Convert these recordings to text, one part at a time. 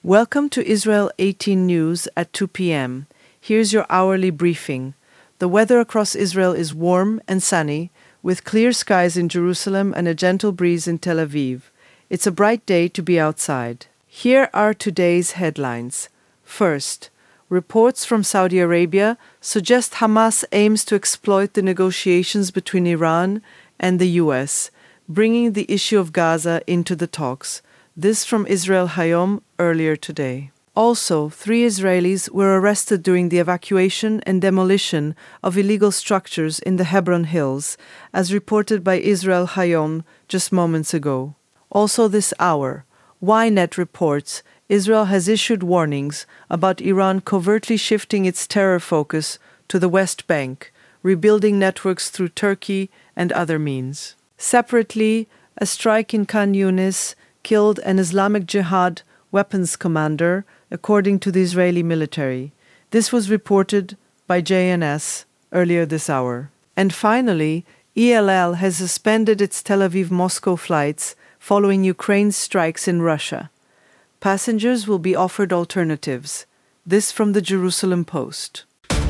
Welcome to Israel 18 News at 2 p.m. Here's your hourly briefing. The weather across Israel is warm and sunny, with clear skies in Jerusalem and a gentle breeze in Tel Aviv. It's a bright day to be outside. Here are today's headlines. First, reports from Saudi Arabia suggest Hamas aims to exploit the negotiations between Iran and the U.S., bringing the issue of Gaza into the talks. This from Israel Hayom earlier today. Also, 3 Israelis were arrested during the evacuation and demolition of illegal structures in the Hebron Hills, as reported by Israel Hayom just moments ago. Also this hour, Ynet reports Israel has issued warnings about Iran covertly shifting its terror focus to the West Bank, rebuilding networks through Turkey and other means. Separately, a strike in Khan Yunis killed an Islamic Jihad weapons commander, according to the Israeli military. This was reported by JNS earlier this hour. And finally, ELL has suspended its Tel Aviv-Moscow flights following Ukraine's strikes in Russia. Passengers will be offered alternatives. This from the Jerusalem Post.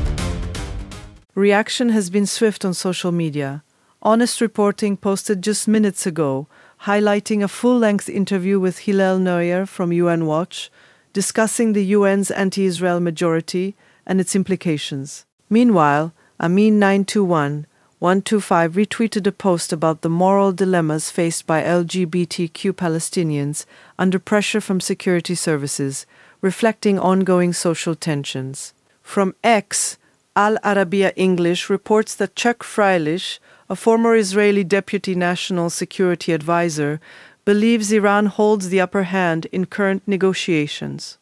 Reaction has been swift on social media. Honest Reporting posted just minutes ago, highlighting a full-length interview with Hillel Neuer from UN Watch, discussing the UN's anti-Israel majority and its implications. Meanwhile, Amin921-125 retweeted a post about the moral dilemmas faced by LGBTQ Palestinians under pressure from security services, reflecting ongoing social tensions. From X, Al Arabiya English reports that Chuck Freilich, a former Israeli deputy national security advisor, believes Iran holds the upper hand in current negotiations.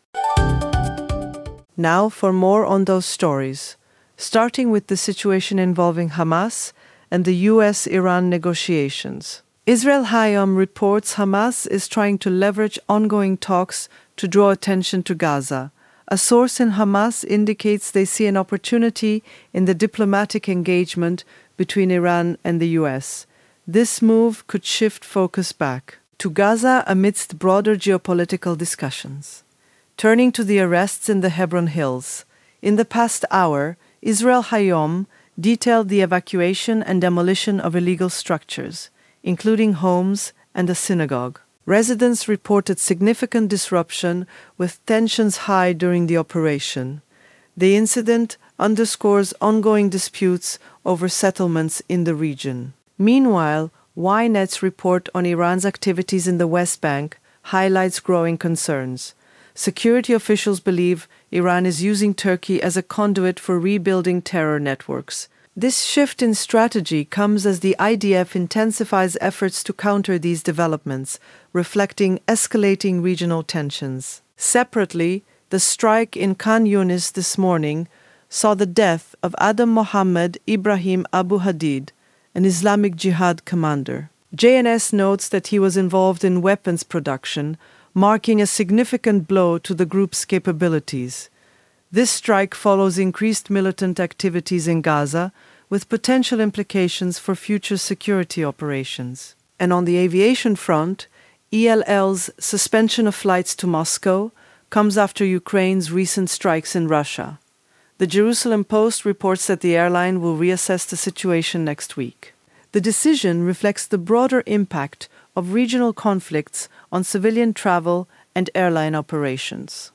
Now for more on those stories, starting with the situation involving Hamas and the U.S.-Iran negotiations. Israel Hayom reports Hamas is trying to leverage ongoing talks to draw attention to Gaza. A source in Hamas indicates they see an opportunity in the diplomatic engagement between Iran and the U.S. This move could shift focus back to Gaza amidst broader geopolitical discussions. Turning to the arrests in the Hebron Hills. In the past hour, Israel Hayom detailed the evacuation and demolition of illegal structures, including homes and a synagogue. Residents reported significant disruption, with tensions high during the operation. The incident underscores ongoing disputes over settlements in the region. Meanwhile, Ynet's report on Iran's activities in the West Bank highlights growing concerns. Security officials believe Iran is using Turkey as a conduit for rebuilding terror networks. This shift in strategy comes as the IDF intensifies efforts to counter these developments, reflecting escalating regional tensions. Separately, the strike in Khan Yunis this morning saw the death of Adam Mohammed Ibrahim Abu Hadid, an Islamic Jihad commander. JNS notes that he was involved in weapons production, marking a significant blow to the group's capabilities. This strike follows increased militant activities in Gaza, with potential implications for future security operations. And on the aviation front, ELL's suspension of flights to Moscow comes after Ukraine's recent strikes in Russia. The Jerusalem Post reports that the airline will reassess the situation next week. The decision reflects the broader impact of regional conflicts on civilian travel and airline operations.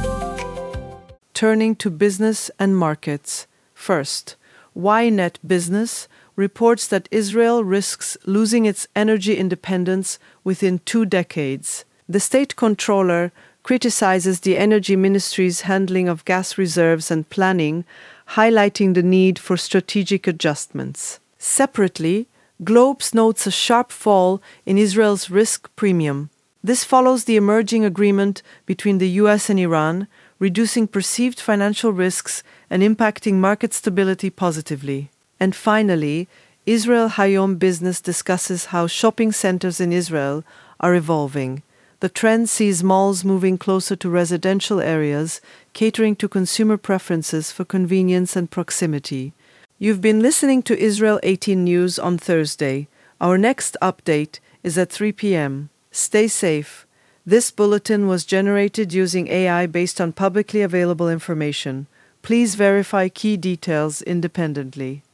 Turning to business and markets. First, Ynet Business reports that Israel risks losing its energy independence within 2 decades. The state controller criticizes the energy ministry's handling of gas reserves and planning, highlighting the need for strategic adjustments. Separately, Globes notes a sharp fall in Israel's risk premium. This follows the emerging agreement between the U.S. and Iran, reducing perceived financial risks and impacting market stability positively. And finally, Israel Hayom Business discusses how shopping centers in Israel are evolving. The trend sees malls moving closer to residential areas, catering to consumer preferences for convenience and proximity. You've been listening to Israel 18 News on Thursday. Our next update is at 3 p.m. Stay safe. This bulletin was generated using AI based on publicly available information. Please verify key details independently.